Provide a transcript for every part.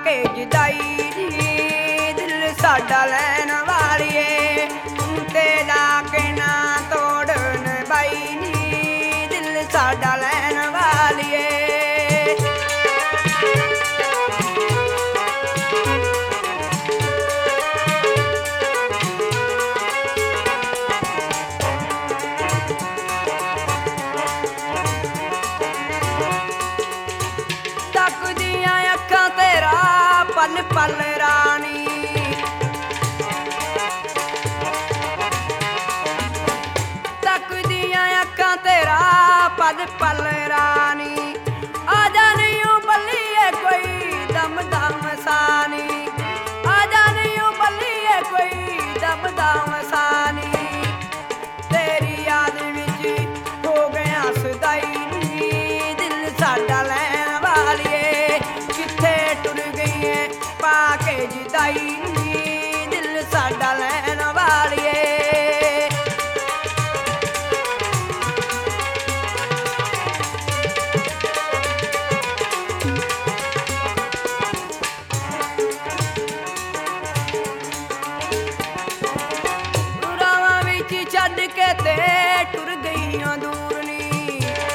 ਕੇ ਜੁਦਾਈ ਨੀ ਦਿਲ ਸਾਡਾ ਲੈਣ ਵਾਲੀਏ ਤੇਰਾ ਕਹਿਣਾ ਤੋੜਨ ਬਾਈ ਨੀ ਦਿਲ ਸਾਡਾ ਲੈਣ ਵਾਲੀਏ ਤੱਕਦੀਆਂ ਅੱਖਾਂ ਤੇਰਾ ਪਲ ਪਲ ਰਾਣੀ ਤੱਕਦੀਆਂ ਅੱਖਾਂ ਤੇਰਾ ਪਲ ਪਲ ਰਾਣੀ ਆ ਜਾਣੀ ਓ ਬੱਲੀਏ ਕੋਈ ਦਮ ਦਮ ਸਾਨੀ ਆ ਜਾਣੀ ਓ ਬੱਲੀਏ ਕੋਈ ਦਮ ਦਮ ਸਾਨੀ ਤੇਰੀ ਯਾਦ ਵਿੱਚ ਹੋ ਗਿਆ ਸਦਾਈ ਨੀ ਦਿਲ ਸਾਡਾ ਲੈਣ ਵਾਲੀਏ ਕਿੱਥੇ ਟੁਰ ਗਈਏ ਪਾ ਕੇ ਜੁਦਾਈ ਨੀ ਦਿਲ ਸਾਡਾ ਲੈਣ ਵਾਲੀਏ ਰਾਵਾਂ ਵਿੱਚ ਛੱਡ ਕੇ ਤੇ ਟੁਰ ਗਈਆਂ ਦੂਰ ਨੀ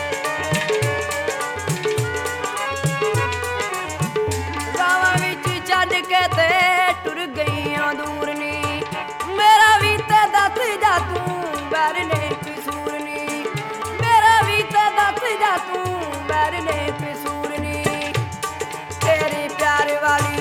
ਰਾਵਾਂ ਵਿੱਚ ਛੱਡ ਕੇ ਤੇ ਟੁਰ ਗਈਆਂ ਦੂਰ ਨੀ ਮੇਰਾ ਵੀ ਤੇ ਦੱਸ ਜਾ ਤੂੰ ਬੈਰ ਨੇ ਕਸੂਰ ਨੀ ਮੇਰਾ ਵੀ ਤੇ ਦੱਸ ਜਾ ਤੂੰ ਬੈਰ ਨੇ ਕਸੂਰ ਨੀ ਤੇਰੇ ਪਿਆਰ ਵਾਲੀ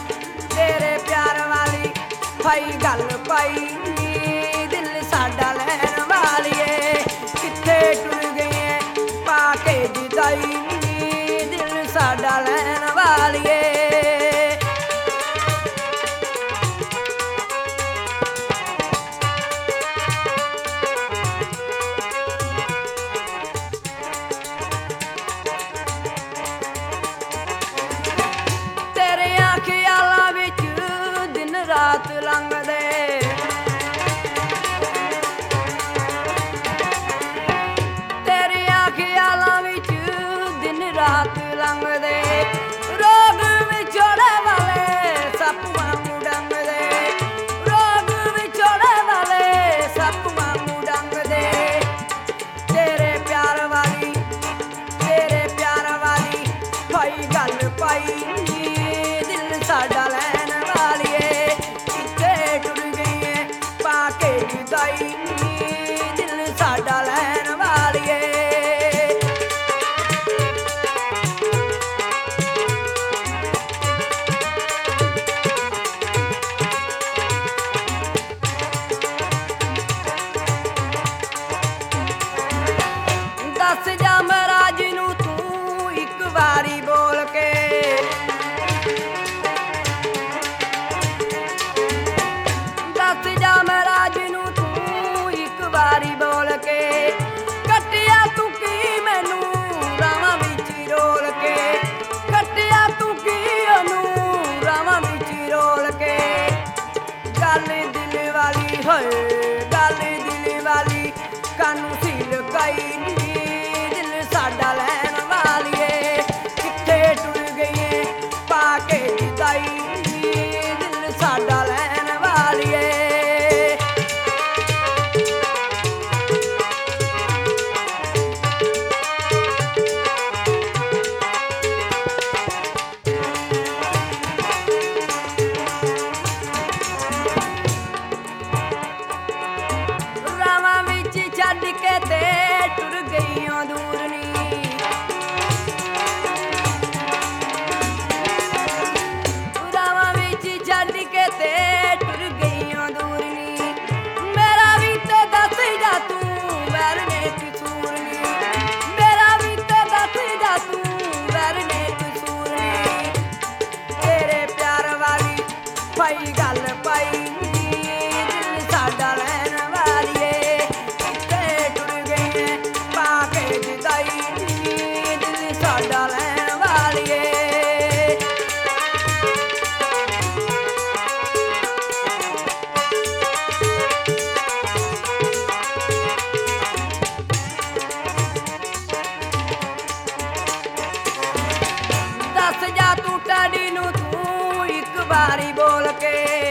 ਭਾਈ ਗੱਲ ਪਾਈ ਨੀ ਦਿਲ ਸਾਡਾ ਲੈਣ ਵਾਲੀਏ ਕਿੱਥੇ ਟੁਰ ਗਈਏ ਪਾ ਕੇ ਜੁਦਾਈ ਨੀ ਦਿਲ ਸਾਡਾ ਲੈਣ ਵਾਲੀਏ ਤੇਰਿਆਂ ਖਿਆਲਾਂ ਵਿੱਚ ਦਿਨ ਰਾਤ ਲੰਘਦੇ ਤੇਰਿਆਂ ਖਿਆਲਾਂ ਵਿੱਚ ਦਿਨ ਰਾਤ ਲੰਘਦੇ ਰੋਗ ਵਿਛੋੜੇ ਵਾਲੇ ਸੱਪ ਵਾਂਗੂ ਡੰਗਦੇ ਰੋਗ ਵਿਛੋੜੇ ਵਾਲੇ ਸੱਪ ਵਾਂਗੂ ਡੰਗਦੇ ਤੇਰੇ ਪਿਆਰ ਵਾਲੀ ਭਾਈ ਗੱਲ ਪਾਈ ਨੀ ਦਿਲ ਸਾਡਾ ਲੈਣ ਵਾਲੀਏ ਕਿੱਥੇ ਟੁਰ ਗਈਏ ਪਾ ਕੇ ਜੁਦਾਈ ਨੀ ਦਿਲ ਸਾਡਾ ਲੈਣ ਵਾਲੀਏ ਦੱਸ ਜਾ ਮਹਾਰਾਜ ਨੂੰ ਤੂੰ ਇੱਕ ਵਾਰੀ ਬੋਲ ਕੇ ਦੱਸ ਜਾ ਮਹਾਰਾਜ ਨੂੰ ਤੂੰ ਇੱਕ ਵਾਰੀ ਬੋਲ ਕੇ ਕੱਟਿਆ ਤੂੰ ਕੀ ਮੈਨੂੰ ਰਾਵਾਂ ਵਿੱਚ ਰੋਲ ਕੇ ਕੱਟਿਆ ਤੂੰ ਕੀ ਉਹਨੂੰ ਰਾਵਾਂ ਵਿੱਚ ਰੋਲ ਕੇ ਗੱਲ ਦਿਲ ਵਾਲੀ ਹੋਏ ਗੱਲ ਦਿਲ ਵਾਲੀ ਕਾਨੂੰ ਸੀ ਲੁਕਾਈ ਨੀ ਦਿਲ ਸਾਡਾ ਲੈਣ ਵਾਲੀਏ ਕਿੱਥੇ ਟੁਰ ਗਈਏ ਪਾ ਕੇ ਜੁਦਾਈ ਨੀ ਦਿਲ ਸਾਡਾ ਲੈਣ ਵਾਲੀਏ ਰਾਵਾਂ ਵਿੱਚ ਛੱਡ ਕੇ ਤੇ ਟੁਰ ਗਈਆਂ ਦੂਰ ਨੀ ਰਾਵਾਂ ਵਿੱਚ ਛੱਡ ਕੇ ਤੇ ਟੁਰ ਗਈਆਂ ਦੂਰ ਨੀ ਮੇਰਾ ਵੀ ਤੇ ਦੱਸ ਜਾ ਤੂੰ ਵੈਰ ਨੇ ਕਸੂਰ ਨੀ ਮੇਰਾ ਵੀ ਤੇ ਦੱਸ ਜਾ ਤੂੰ ਵੈਰ ਨੇ ਕਸੂਰ ਨੀ ਤੇਰੇ ਪਿਆਰ ਵਾਲੀ ਭਾਈ ਗੱਲ ਪਾਈ ਨੀ ਦਿਲ ਸਾਡਾ ਲੈਣ ਵਾਲੀਏ ਕਿੱਥੇ ਟੁਰ ਗਈਏ ਪਾ ਕੇ ਜੁਦਾਈ ਨੀ ਦਿਲ ਸਾਡਾ ਲੈਣ ਵਾਲੀਏ ਦੱਸ ਜਾ ਤੂੰ ਟਾੜੀ ਨੂੰ ਤੂੰ ਵਾਰੀ ਬੋਲ ਕੇ।